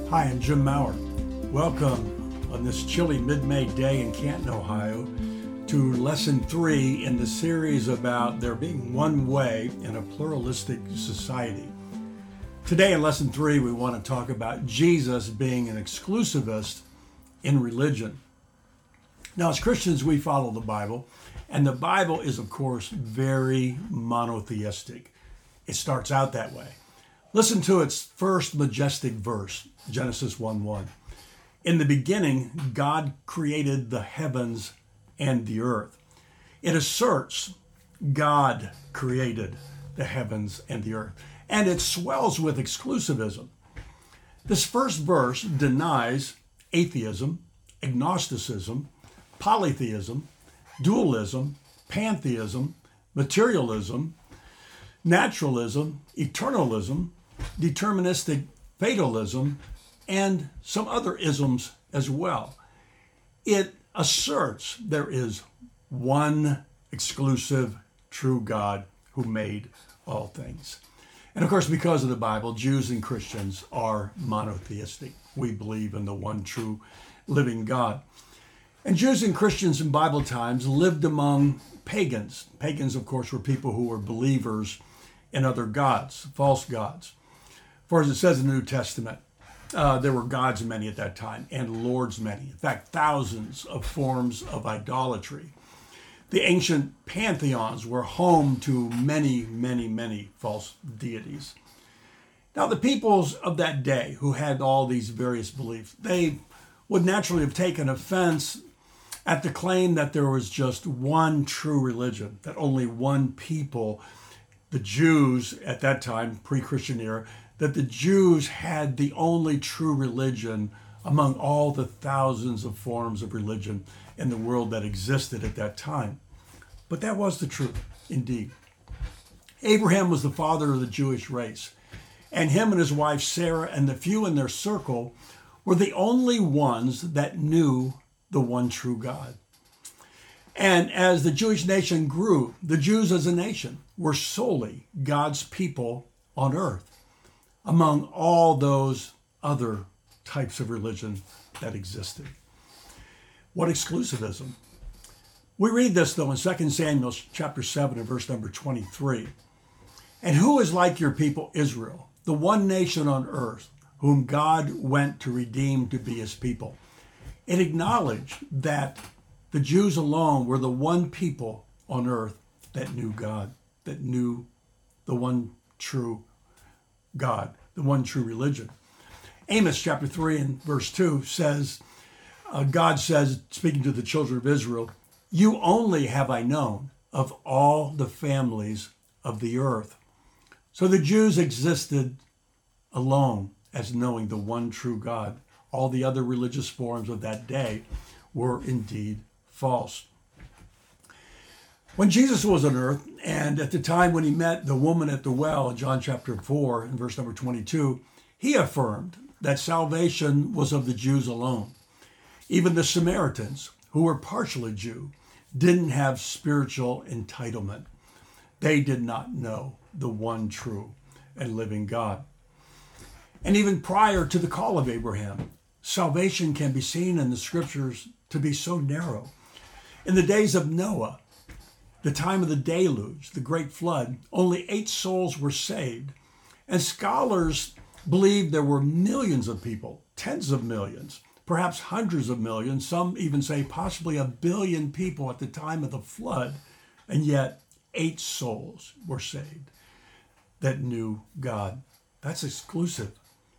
Hi, I'm Jim Maurer. Welcome on this chilly mid-May day in Canton, Ohio, to Lesson 3 in the series about there being one way in a pluralistic society. Today in Lesson 3, we want to talk about Jesus being an exclusivist in religion. Now, as Christians, we follow the Bible, and the Bible is, of course, very monotheistic. It starts out that way. Listen to its first majestic verse, Genesis 1:1. In the beginning, God created the heavens and the earth. It asserts God created the heavens and the earth, and it swells with exclusivism. This first verse denies atheism, agnosticism, polytheism, dualism, pantheism, materialism, naturalism, eternalism, deterministic fatalism, and some other isms as well. It asserts there is one exclusive true God who made all things. And of course, because of the Bible, Jews and Christians are monotheistic. We believe in the one true living God. And Jews and Christians in Bible times lived among pagans. Pagans, of course, were people who were believers in other gods, false gods. For as it says in the New Testament, there were gods many at that time and lords many. In fact, thousands of forms of idolatry. The ancient pantheons were home to many, many, many false deities. Now, the peoples of that day who had all these various beliefs, they would naturally have taken offense at the claim that there was just one true religion, that only one people, the Jews at that time, pre-Christian era, that the Jews had the only true religion among all the thousands of forms of religion in the world that existed at that time. But that was the truth, indeed. Abraham was the father of the Jewish race, and him and his wife Sarah and the few in their circle were the only ones that knew the one true God. And as the Jewish nation grew, the Jews as a nation were solely God's people on earth, among all those other types of religion that existed. What exclusivism? We read this, though, in 2 Samuel chapter 7 and verse number 23. And who is like your people Israel, the one nation on earth, whom God went to redeem to be his people? It acknowledged that the Jews alone were the one people on earth that knew God, that knew the one true God, the one true religion. Amos chapter 3 and verse 2 says, God says, speaking to the children of Israel, you only have I known of all the families of the earth. So the Jews existed alone as knowing the one true God. All the other religious forms of that day were indeed false. When Jesus was on earth, and at the time when he met the woman at the well in John chapter 4 and verse number 22, he affirmed that salvation was of the Jews alone. Even the Samaritans, who were partially Jew, didn't have spiritual entitlement. They did not know the one true and living God. And even prior to the call of Abraham, salvation can be seen in the scriptures to be so narrow. In the days of Noah, the time of the deluge, the great flood, only 8 souls were saved. And scholars believe there were millions of people, tens of millions, perhaps hundreds of millions. Some even say possibly 1 billion people at the time of the flood. And yet 8 souls were saved that knew God. That's exclusive.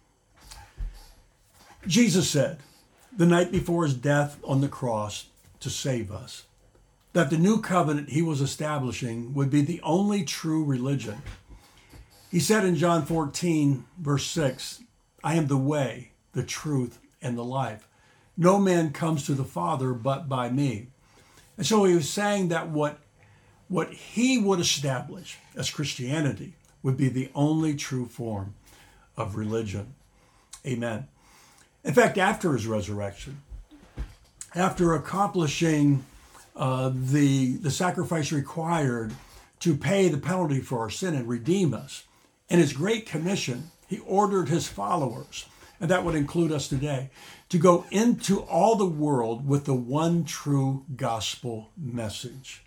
Jesus said the night before his death on the cross to save us, that the new covenant he was establishing would be the only true religion. He said in John 14, verse 6, I am the way, the truth, and the life. No man comes to the Father but by me. And so he was saying that what he would establish as Christianity would be the only true form of religion. Amen. In fact, after his resurrection, after accomplishing the sacrifice required to pay the penalty for our sin and redeem us, in his great commission, he ordered his followers and that would include us today, to go into all the world with the one true gospel message.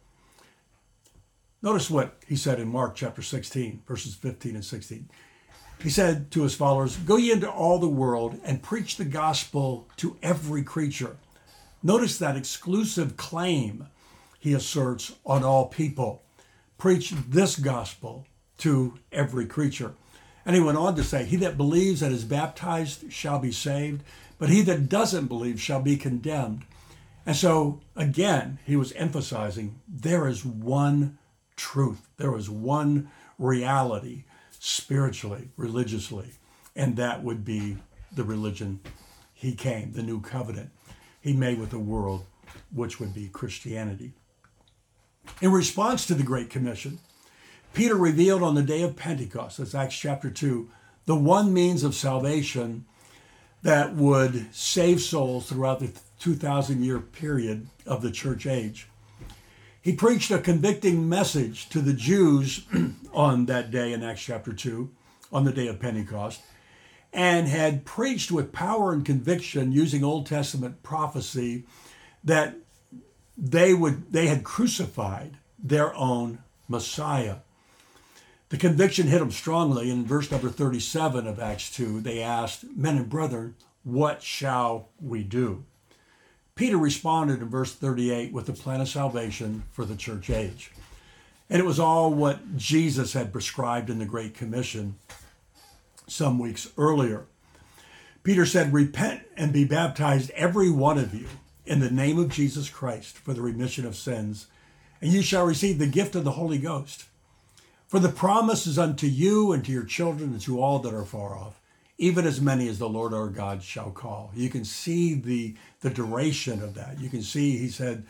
Notice what he said in Mark chapter 16, verses 15 and 16. He said to his followers, "Go ye into all the world and preach the gospel to every creature." Notice that exclusive claim he asserts on all people. Preach this gospel to every creature. And he went on to say, "He that believes and is baptized shall be saved, but he that doesn't believe shall be condemned." And so, again, he was emphasizing there is one truth. There is one reality, spiritually, religiously, and that would be the religion he came, the new covenant he made with the world, which would be Christianity. In response to the Great Commission, Peter revealed on the day of Pentecost, that's Acts chapter 2, the one means of salvation that would save souls throughout the 2,000-year period of the church age. He preached a convicting message to the Jews on that day in Acts chapter 2, on the day of Pentecost, and had preached with power and conviction using Old Testament prophecy that they had crucified their own Messiah. The conviction hit them strongly. In verse number 37 of Acts 2, they asked, "Men and brethren, what shall we do?" Peter responded in verse 38 with the plan of salvation for the church age. And it was all what Jesus had prescribed in the Great Commission some weeks earlier. Peter said, "Repent and be baptized, every one of you, in the name of Jesus Christ for the remission of sins, and you shall receive the gift of the Holy Ghost. For the promise is unto you and to your children and to all that are far off, even as many as the Lord our God shall call." You can see the duration of that. You can see he said,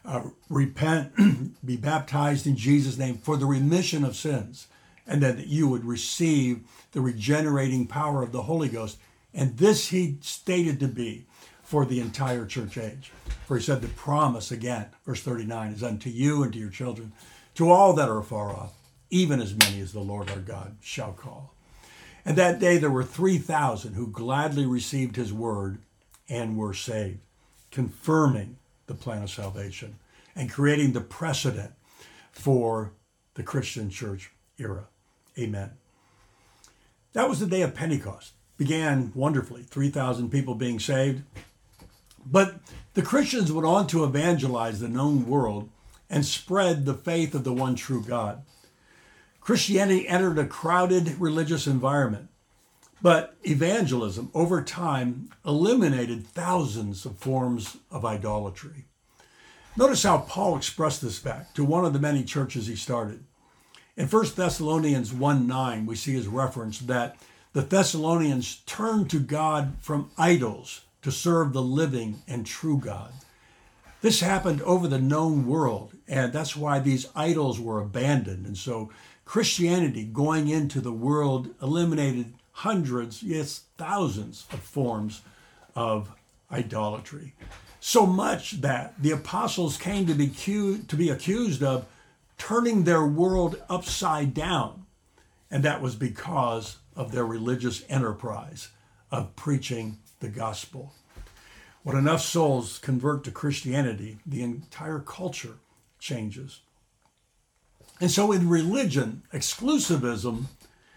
repent, be baptized in Jesus' name for the remission of sins, and that you would receive the regenerating power of the Holy Ghost. And this he stated to be for the entire church age. For he said the promise, again, verse 39, is unto you and to your children, to all that are far off, even as many as the Lord our God shall call. And that day there were 3,000 who gladly received his word and were saved, confirming the plan of salvation and creating the precedent for the Christian church era. Amen. That was the day of Pentecost. Began wonderfully, 3,000 people being saved. But the Christians went on to evangelize the known world and spread the faith of the one true God. Christianity entered a crowded religious environment, but evangelism over time eliminated thousands of forms of idolatry. Notice how Paul expressed this back to one of the many churches he started. In 1 Thessalonians 1:9, we see his reference that the Thessalonians turned to God from idols to serve the living and true God. This happened over the known world, and that's why these idols were abandoned. And so Christianity going into the world eliminated hundreds, yes, thousands of forms of idolatry. So much that the apostles came to be accused of turning their world upside down. And that was because of their religious enterprise of preaching the gospel. When enough souls convert to Christianity, the entire culture changes. And so in religion, exclusivism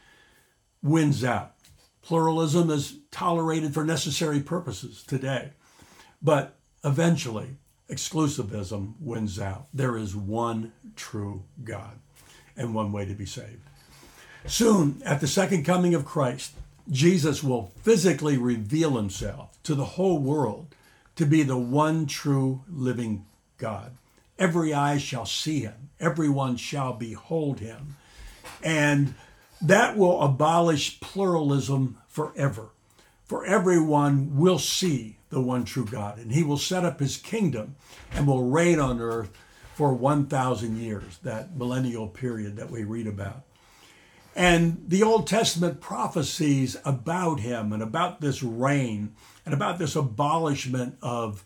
wins out. Pluralism is tolerated for necessary purposes today. But eventually, exclusivism wins out. There is one true God and one way to be saved. Soon, at the second coming of Christ, Jesus will physically reveal himself to the whole world to be the one true living God. Every eye shall see him. Everyone shall behold him. And that will abolish pluralism forever. For everyone will see the one true God. And he will set up his kingdom and will reign on earth for 1,000 years, that millennial period that we read about. And the Old Testament prophecies about him and about this reign and about this abolishment of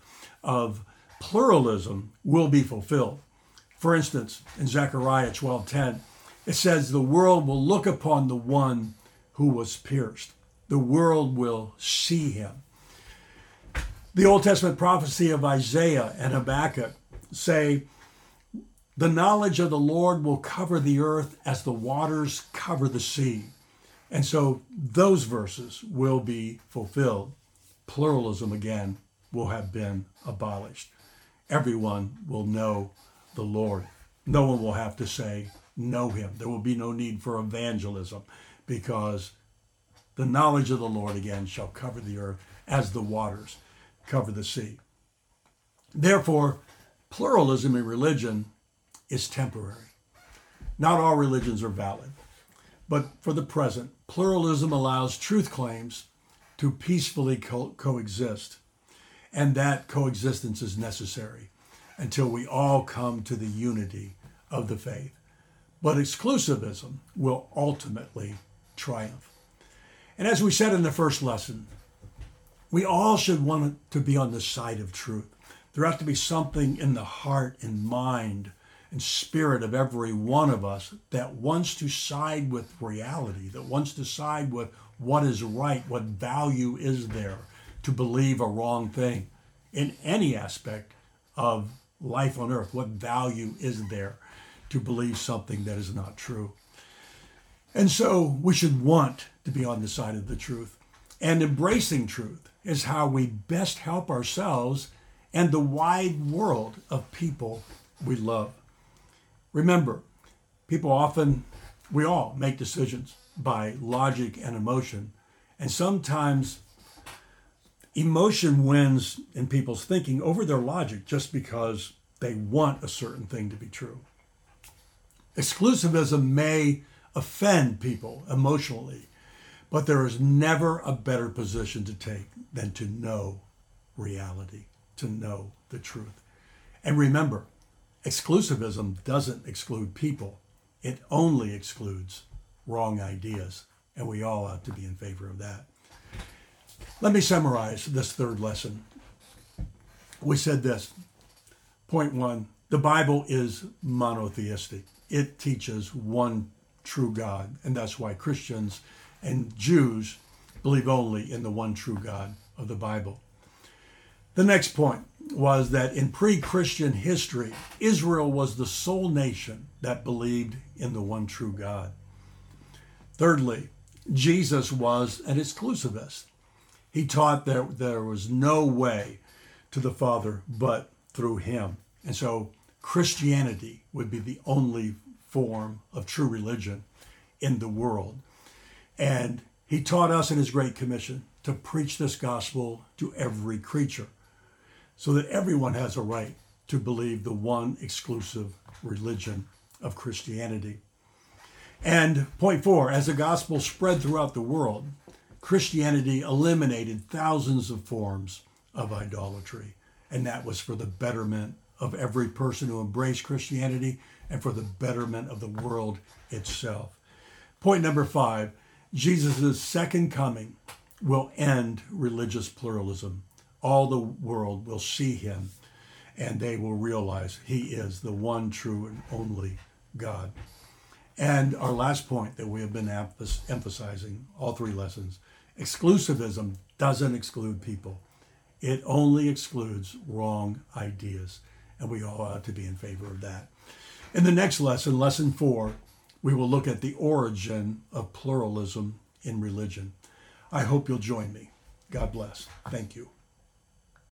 pluralism will be fulfilled. For instance, in Zechariah 12:10, it says, "The world will look upon the one who was pierced." The world will see him. The Old Testament prophecy of Isaiah and Habakkuk say, the knowledge of the Lord will cover the earth as the waters cover the sea. And so those verses will be fulfilled. Pluralism, again, will have been abolished. Everyone will know the Lord. No one will have to say, know him. There will be no need for evangelism, because the knowledge of the Lord, again, shall cover the earth as the waters cover the sea. Therefore, pluralism in religion is temporary. Not all religions are valid, but for the present, pluralism allows truth claims to peacefully coexist, and that coexistence is necessary until we all come to the unity of the faith. But exclusivism will ultimately triumph. And as we said in the first lesson, we all should want to be on the side of truth. There has to be something in the heart and mind and spirit of every one of us that wants to side with reality, that wants to side with what is right, what value is there to believe a wrong thing in any aspect of life on earth. What value is there to believe something that is not true? And so we should want to be on the side of the truth. And embracing truth is how we best help ourselves and the wide world of people we love. Remember, we all make decisions by logic and emotion. And sometimes emotion wins in people's thinking over their logic just because they want a certain thing to be true. Exclusivism may offend people emotionally, but there is never a better position to take than to know reality, to know the truth. And remember, exclusivism doesn't exclude people. It only excludes wrong ideas, and we all ought to be in favor of that. Let me summarize this third lesson. We said this. Point 1, the Bible is monotheistic. It teaches one true God, and that's why Christians and Jews believe only in the one true God of the Bible. The next point was that in pre-Christian history, Israel was the sole nation that believed in the one true God. Thirdly, Jesus was an exclusivist. He taught that there was no way to the Father but through him. And so Christianity would be the only form of true religion in the world. And he taught us in his Great Commission to preach this gospel to every creature, so that everyone has a right to believe the one exclusive religion of Christianity. And point 4, as the gospel spread throughout the world, Christianity eliminated thousands of forms of idolatry. And that was for the betterment of every person who embraced Christianity and for the betterment of the world itself. Point number 5, Jesus' second coming will end religious pluralism. All the world will see him, and they will realize he is the one true and only God. And our last point that we have been emphasizing, all three lessons, exclusivism doesn't exclude people. It only excludes wrong ideas, and we all ought to be in favor of that. In the next lesson, lesson 4, we will look at the origin of pluralism in religion. I hope you'll join me. God bless. Thank you.